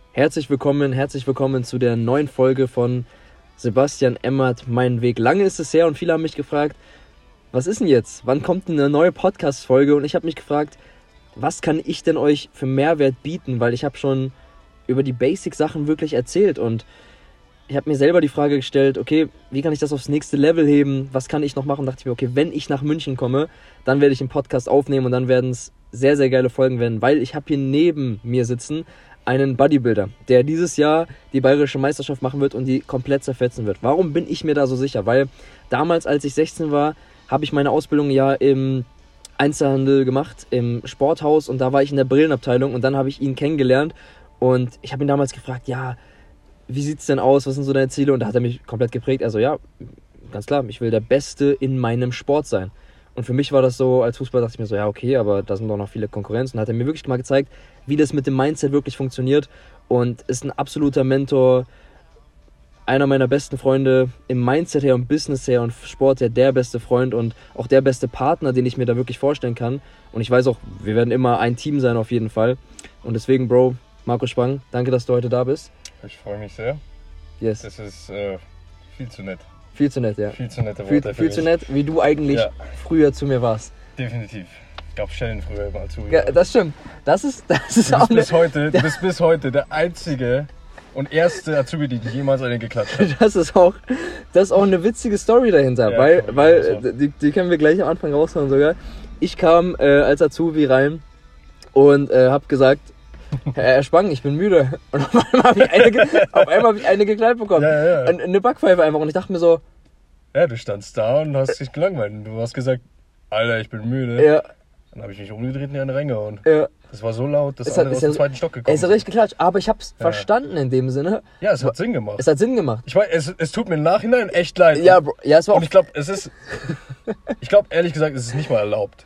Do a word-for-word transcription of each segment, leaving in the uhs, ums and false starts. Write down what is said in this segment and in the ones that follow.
Herzlich willkommen, herzlich willkommen zu der neuen Folge von Sebastian Emmert, Mein Weg. Lange ist es her und viele haben mich gefragt, was ist denn jetzt? Wann kommt eine neue Podcast-Folge? Und ich habe mich gefragt, was kann ich denn euch für Mehrwert bieten? Weil ich habe schon über die Basic-Sachen wirklich erzählt und ich habe mir selber die Frage gestellt, okay, wie kann ich das aufs nächste Level heben? Was kann ich noch machen? Und dachte ich mir, okay, wenn ich nach München komme, dann werde ich einen Podcast aufnehmen und dann werden es sehr, sehr geile Folgen werden, weil ich habe hier neben mir sitzen einen Bodybuilder, der dieses Jahr die bayerische Meisterschaft machen wird und die komplett zerfetzen wird. Warum bin ich mir da so sicher? Weil damals, als ich sechzehn war, habe ich meine Ausbildung ja im Einzelhandel gemacht, im Sporthaus, und da war ich in der Brillenabteilung und dann habe ich ihn kennengelernt und ich habe ihn damals gefragt, ja, wie sieht's denn aus, was sind so deine Ziele? Und da hat er mich komplett geprägt. Also ja, ganz klar, ich will der Beste in meinem Sport sein. Und für mich war das so, als Fußballer dachte ich mir so, ja okay, aber da sind doch noch viele Konkurrenzen. Und hat er mir wirklich mal gezeigt, wie das mit dem Mindset wirklich funktioniert. Und ist ein absoluter Mentor, einer meiner besten Freunde im Mindset her und Business her und Sport her, der beste Freund und auch der beste Partner, den ich mir da wirklich vorstellen kann. Und ich weiß auch, wir werden immer ein Team sein auf jeden Fall. Und deswegen, Bro, Marco Spang, danke, dass du heute da bist. Ich freue mich sehr. Yes. Das ist äh, viel zu nett. Viel zu nett, ja. Viel zu nette Viel, Worte. viel zu nett, wie du eigentlich ja. früher zu mir warst. Definitiv. Ich gab Stellen früher immer zu. Ja, das stimmt. Das ist, das ist du auch bist bis eine, heute, Du bist bis heute der einzige und erste Azubi, die jemals eine geklatscht hat. Das ist auch, das ist auch eine witzige Story dahinter, ja, weil, weil so. die, die können wir gleich am Anfang raushauen sogar. Ich kam äh, als Azubi rein und äh, habe gesagt, Herr Spang, ich bin müde. Und auf einmal habe ich eine, auf einmal hab ich eine geknallt bekommen. Ja, ja. Eine, eine Backpfeife einfach. Und ich dachte mir so... Ja, du standst da und hast dich gelangweilt. Du hast gesagt, Alter, ich bin müde. Ja. Dann habe ich mich umgedreht und in eine reingehauen. Ja. Das war so laut, dass es alle hat, aus dem ja, zweiten Stock gekommen Es ist richtig geklatscht, aber ich habe es ja. verstanden in dem Sinne. Ja, es hat Sinn gemacht. Es hat Sinn gemacht. Ich weiß, es, es tut mir im Nachhinein echt leid. Ja, Bro, ja, es war und ich glaube, es ist... Ich glaube, ehrlich gesagt, es ist nicht mal erlaubt.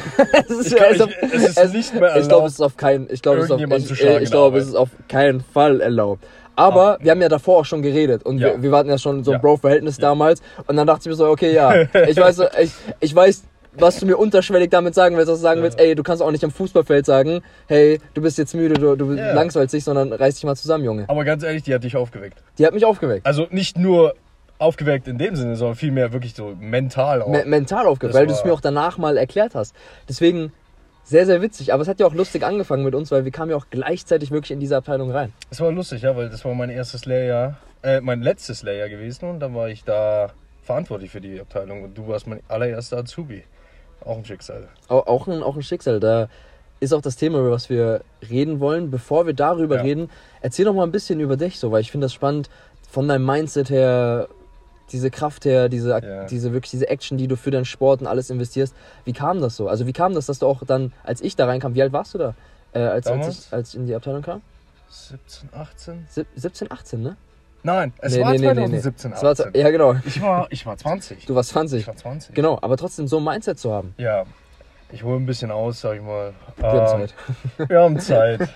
es ist, ich glaub, also, ich, es ist es, nicht mehr erlaubt. Ich glaube, es ist auf keinen, ich glaube, es ist auf, ich, zu schlagen, ich glaube, es ist auf keinen Fall erlaubt. Aber ah, wir haben ja davor auch schon geredet und ja. wir, wir hatten ja schon so ein ja. Bro-Verhältnis ja. damals und dann dachte ich mir so, okay, ja, ich weiß, ich, ich weiß, was du mir unterschwellig damit sagen willst, dass du sagen ja. willst, ey, du kannst auch nicht am Fußballfeld sagen, hey, du bist jetzt müde, du, du ja. langweilst dich, sondern reiß dich mal zusammen, Junge. Aber ganz ehrlich, die hat dich aufgeweckt. Die hat mich aufgeweckt. Also nicht nur aufgeweckt in dem Sinne, sondern vielmehr wirklich so mental auch. Me- mental aufgeweckt, das weil du es mir auch danach mal erklärt hast. Deswegen sehr, sehr witzig. Aber es hat ja auch lustig angefangen mit uns, weil wir kamen ja auch gleichzeitig wirklich in diese Abteilung rein. Es war lustig, ja, weil das war mein erstes Lehrjahr, äh, mein letztes Lehrjahr gewesen und dann war ich da verantwortlich für die Abteilung und du warst mein allererster Azubi. Auch ein Schicksal. Auch, auch, ein, auch ein Schicksal. Da ist auch das Thema, über was wir reden wollen. Bevor wir darüber ja. reden, erzähl doch mal ein bisschen über dich so, weil ich finde das spannend, von deinem Mindset her, diese Kraft her, diese, ja. diese wirklich diese Action, die du für deinen Sport und alles investierst. Wie kam das so? Also wie kam das, dass du auch dann, als ich da reinkam, wie alt warst du da, äh, als, als, ich, als ich in die Abteilung kam? siebzehn, achtzehn? siebzehn, achtzehn, ne? Nein, es nee, war nee, zwanzig siebzehn, nee, nee. achtzehn. War, ja, genau. Ich war, ich war zwanzig. Du warst zwanzig. Ich war zwanzig. Genau, aber trotzdem so ein Mindset zu haben. Ja, ich hole ein bisschen aus, sag ich mal. Wir ähm, haben Zeit. Wir haben Zeit.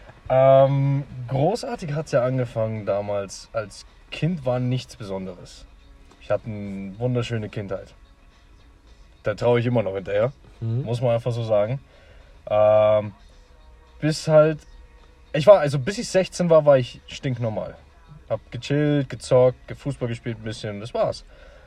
ähm, großartig hat es ja angefangen damals. Als Kind war nichts Besonderes. Ich hatte eine wunderschöne Kindheit. Da traue ich immer noch hinterher, mhm. muss man einfach so sagen. Ähm, bis halt, ich war, also bis ich sechzehn war, war ich stinknormal. Hab gechillt, gezockt, Fußball gespielt ein bisschen, das war's.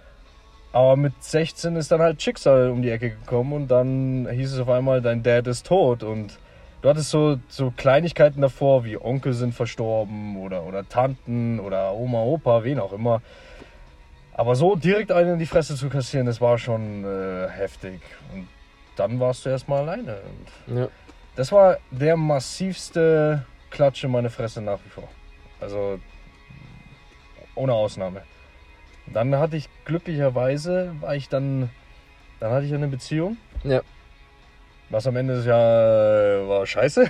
Aber mit sechzehn ist dann halt Schicksal um die Ecke gekommen und dann hieß es auf einmal, dein Dad ist tot. Und du hattest so, so Kleinigkeiten davor, wie Onkel sind verstorben oder, oder Tanten oder Oma, Opa, wen auch immer. Aber so direkt einen in die Fresse zu kassieren, das war schon äh, heftig. Und dann warst du erstmal alleine. Und ja. Das war der massivste Klatsch in meine Fresse nach wie vor. Also ohne Ausnahme. Dann hatte ich glücklicherweise, war ich dann, dann hatte ich eine Beziehung. Ja. Was am Ende des Jahres war scheiße.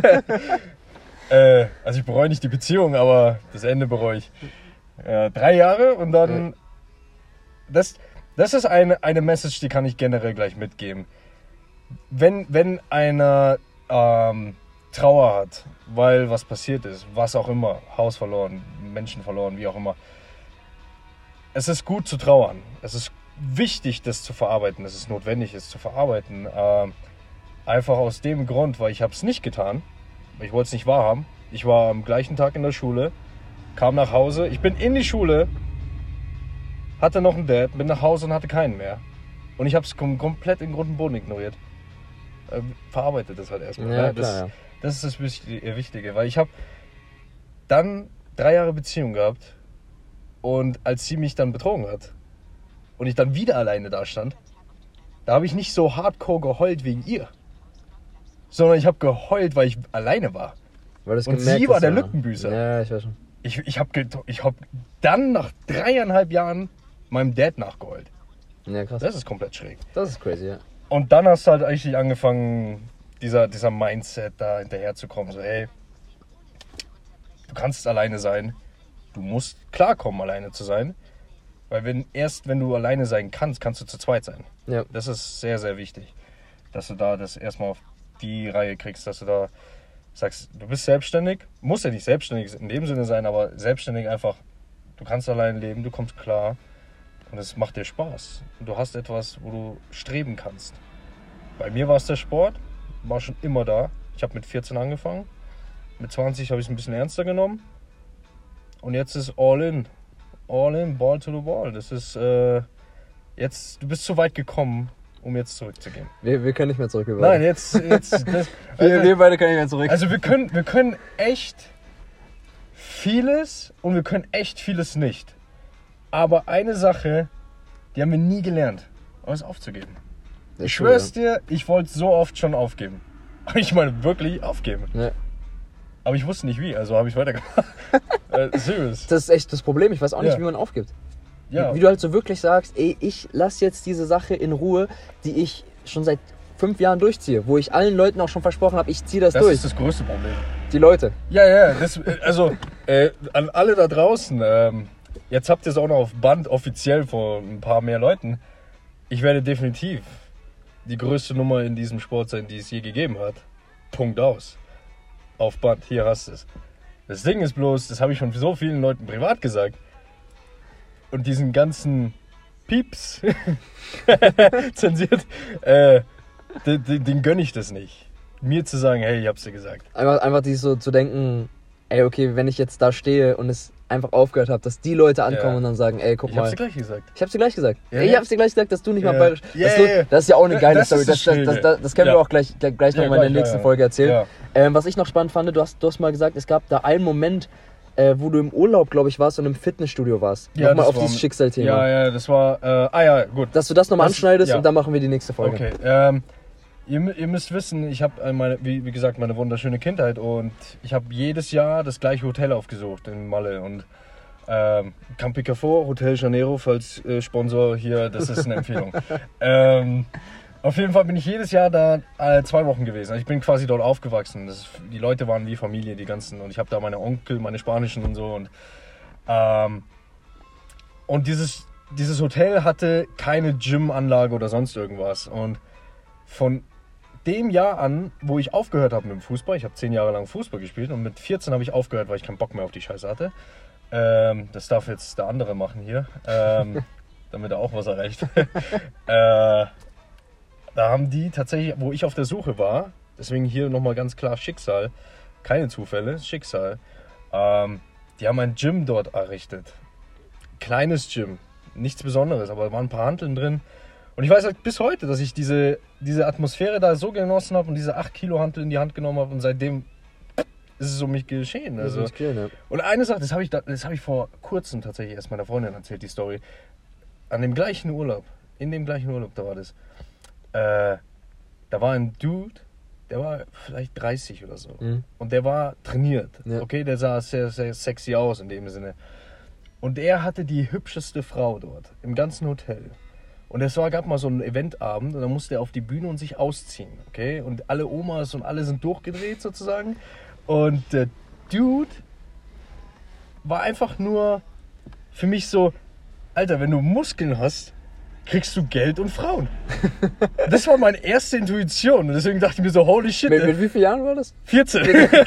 äh, also ich bereue nicht die Beziehung, aber das Ende bereue ich. Ja, drei Jahre und dann... Ja. Das, das ist eine, eine Message, die kann ich generell gleich mitgeben. Wenn, wenn einer ähm, Trauer hat, weil was passiert ist, was auch immer, Haus verloren, Menschen verloren, wie auch immer, es ist gut zu trauern. Es ist wichtig, das zu verarbeiten. Es ist notwendig, es zu verarbeiten. Ähm, einfach aus dem Grund, weil ich habe es nicht getan. Ich wollte es nicht wahrhaben. Ich war am gleichen Tag in der Schule, kam nach Hause, ich bin in die Schule, hatte noch einen Dad, bin nach Hause und hatte keinen mehr. Und ich habe es kom- komplett in Grund und Boden ignoriert. Äh, verarbeitet das halt erstmal. Ja, ne? das, klar, ja. das ist das Wichtige, Wichtige, weil ich habe dann drei Jahre Beziehung gehabt und als sie mich dann betrogen hat und ich dann wieder alleine da stand, da habe ich nicht so hardcore geheult wegen ihr, sondern ich habe geheult, weil ich alleine war. Weil du's Und gemerkt sie war hast, der ja. Lückenbüßer. Ja, ich weiß schon. Ich, ich habe ich hab dann nach dreieinhalb Jahren meinem Dad nachgeheult. Ja, krass. Das ist komplett schräg. Das ist crazy, ja. Und dann hast du halt eigentlich angefangen, dieser, dieser Mindset da hinterher zu kommen. So, hey, du kannst alleine sein. Du musst klarkommen, alleine zu sein. Weil wenn, erst wenn du alleine sein kannst, kannst du zu zweit sein. Ja. Das ist sehr, sehr wichtig. Dass du da das erstmal auf die Reihe kriegst, dass du da sagst, du bist selbstständig. Muss ja nicht selbstständig in dem Sinne sein, aber selbstständig einfach, du kannst allein leben, du kommst klar. Und es macht dir Spaß. Und du hast etwas, wo du streben kannst. Bei mir war es der Sport, war schon immer da. Ich habe mit vierzehn angefangen. Mit zwanzig habe ich es ein bisschen ernster genommen. Und jetzt ist all in. All in, ball to the wall. Das ist äh, jetzt, du bist zu weit gekommen, um jetzt zurückzugehen. Wir, wir können nicht mehr zurück. Wir Nein, beide. jetzt. jetzt das, wir, also, wir beide können nicht mehr zurück. also wir können, wir können echt vieles und wir können echt vieles nicht. Aber eine Sache, die haben wir nie gelernt, alles aufzugeben. Das Ich ist cool, schwör's dir, ich wollte so oft schon aufgeben. Ich meine, wirklich aufgeben. Ja. Aber ich wusste nicht wie, also habe ich weitergemacht. äh, serious. Das ist echt das Problem. Ich weiß auch nicht, Ja. wie man aufgibt. Ja. Wie, wie du halt so wirklich sagst, ey, ich lass jetzt diese Sache in Ruhe, die ich schon seit fünf Jahren durchziehe. Wo ich allen Leuten auch schon versprochen habe, ich ziehe das, das durch. ist das größte Problem. Die Leute. Ja, ja, das, äh, also äh, an alle da draußen, ähm, jetzt habt ihr es auch noch auf Band offiziell von ein paar mehr Leuten. Ich werde definitiv die größte Nummer in diesem Sport sein, die es je gegeben hat. Punkt aus. Auf Band, hier hast du es. Das Ding ist bloß, das habe ich schon so vielen Leuten privat gesagt. Und diesen ganzen Pieps zensiert, äh, den, den, den gönne ich das nicht. Mir zu sagen, hey, ich hab's dir gesagt. Einfach, einfach die so zu denken, ey, okay, wenn ich jetzt da stehe und es einfach aufgehört habe, dass die Leute ankommen Ja. und dann sagen, ey, guck Ich mal. hab's dir gleich gesagt. Ich hab's dir gleich gesagt. Ja, ey, ich ja. hab's dir gleich gesagt, dass du nicht mal Ja. bayerisch. Ja, das, ja, ja. das ist ja auch eine geile Das Story. ist Das, das das, das, Schräge. das, das können Ja. wir auch gleich, gleich Ja, nochmal in der gleich, nächsten ja. Folge erzählen. Ja. Ähm, was ich noch spannend fand, du hast, du hast mal gesagt, es gab da einen Moment, äh, wo du im Urlaub, glaube ich, warst und im Fitnessstudio warst. Ja, nochmal das auf war- dieses Schicksalthema. Ja, ja, das war, äh, ah ja, gut. Dass du das nochmal Das- anschneidest ja. und dann machen wir die nächste Folge. Okay, ähm, ihr, mü- ihr müsst wissen, ich habe, meine, wie, wie gesagt, meine wunderschöne Kindheit und ich habe jedes Jahr das gleiche Hotel aufgesucht in Malle und ähm, Campi Cafo, Hotel Janeiro, falls äh, Sponsor hier, das ist eine Empfehlung. ähm, auf jeden Fall bin ich jedes Jahr da äh, zwei Wochen gewesen. Ich bin quasi dort aufgewachsen. Das ist, die Leute waren wie Familie, die ganzen. Und ich habe da meine Onkel, meine Spanischen und so. Und, ähm, und dieses, dieses Hotel hatte keine Gymanlage oder sonst irgendwas. Und von dem Jahr an, wo ich aufgehört habe mit dem Fußball, ich habe zehn Jahre lang Fußball gespielt und mit vierzehn habe ich aufgehört, weil ich keinen Bock mehr auf die Scheiße hatte. Ähm, das darf jetzt der andere machen hier, ähm, damit er auch was erreicht. äh, da haben die tatsächlich, wo ich auf der Suche war, deswegen hier nochmal ganz klar Schicksal, keine Zufälle, Schicksal, ähm, die haben ein Gym dort errichtet. Kleines Gym, nichts Besonderes, aber da waren ein paar Hanteln drin. Und ich weiß halt bis heute, dass ich diese, diese Atmosphäre da so genossen habe und diese acht Kilo Hantel in die Hand genommen habe und seitdem ist es um mich geschehen. Das Also. ist cool, ne? Und eine Sache, das habe ich, da- das habe ich vor kurzem tatsächlich erst meiner Freundin erzählt, die Story. An dem gleichen Urlaub, in dem gleichen Urlaub, da war das, äh, da war ein Dude, der war vielleicht dreißig oder so. Mhm. Und der war trainiert. Ja. Okay, der sah sehr, sehr sexy aus in dem Sinne. Und er hatte die hübscheste Frau dort, im ganzen Hotel. Und es war, gab mal so einen Eventabend und dann musste er auf die Bühne und sich ausziehen. Okay? Und alle Omas und alle sind durchgedreht sozusagen. Und der Dude war einfach nur für mich so, Alter, wenn du Muskeln hast, kriegst du Geld und Frauen. Das war meine erste Intuition und deswegen dachte ich mir so, holy shit. Mit, mit wie vielen Jahren war das? vierzehn.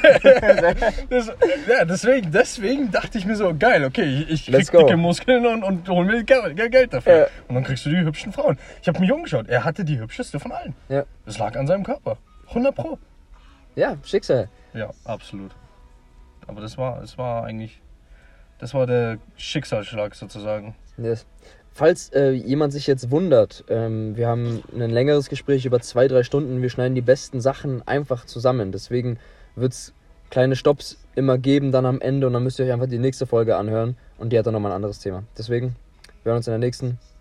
das, ja, deswegen, deswegen dachte ich mir so, geil, okay, ich, ich krieg Let's go. dicke Muskeln und, und hol mir Geld, Geld dafür. Ja. Und dann kriegst du die hübschen Frauen. Ich habe mich umgeschaut, er hatte die hübscheste von allen. Ja. Das lag an seinem Körper. hundert Pro. Ja, Schicksal. Ja, absolut. Aber das war, es war eigentlich, das war der Schicksalsschlag sozusagen. Yes. Falls äh, jemand sich jetzt wundert, ähm, wir haben ein längeres Gespräch über zwei, drei Stunden. Wir schneiden die besten Sachen einfach zusammen. Deswegen wird es kleine Stops immer geben dann am Ende und dann müsst ihr euch einfach die nächste Folge anhören und die hat dann nochmal ein anderes Thema. Deswegen, wir hören uns in der nächsten.